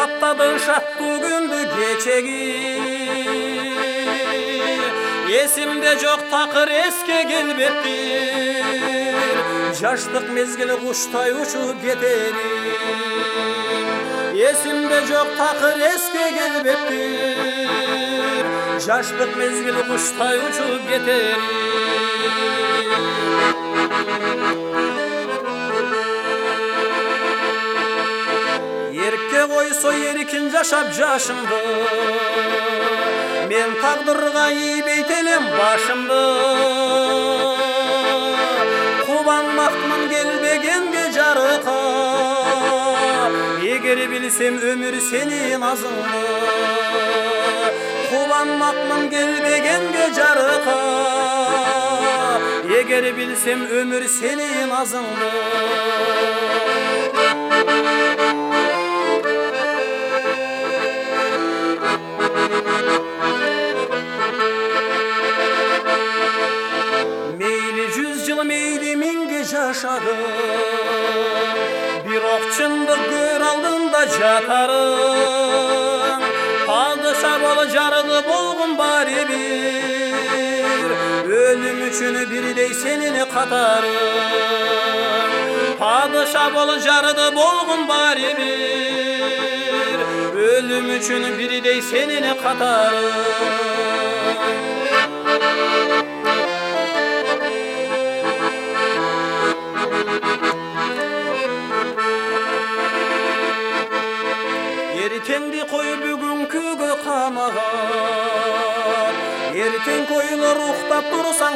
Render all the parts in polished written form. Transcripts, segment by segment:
каптады шаттуу күндү кечеги. Эсимде жок такыр эске келбептир, жаштык мезгил куштай учуп кетерим. Эсимде жок такыр эске келбептир, жаштык мезгил куштай учуп кетерим. Эркке койсо эркин жашап жашымды, мен тагдырга ийбейт элем башымды. Кубанмакмын келбегенге жарыка, эгер билсем өмүр сенин назыңды. Кубанмакмын келбегенге жарыка, эгер билсем өмүр сенин назыңды. Meyli minge жашадым, бирок чындык көр алдында жатарым. Падыша болуп жарыды болгум баары бир, өлүм үчүн бирдей сенин катарым. Падыша болуп жарыды болгум баары бир, өлүм үчүн бирдей сенин катарым. Эртеңди кой бүгүнкүгө камаган, эртең койлор уктап турсаң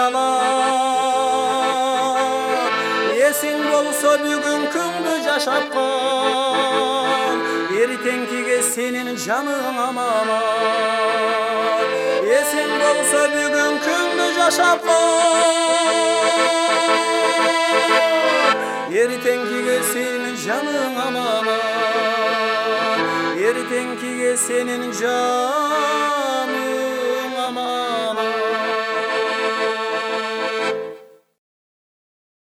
таралат. Эсиң болсо бүгүнкүңдү жашап кал, эртеңкиге сенин жаның аманат. Эсиң болсо бүгүнкүңдү жашап кал, эртеңкиге сенин жаның аманат. Эртеңкиге сенин жаның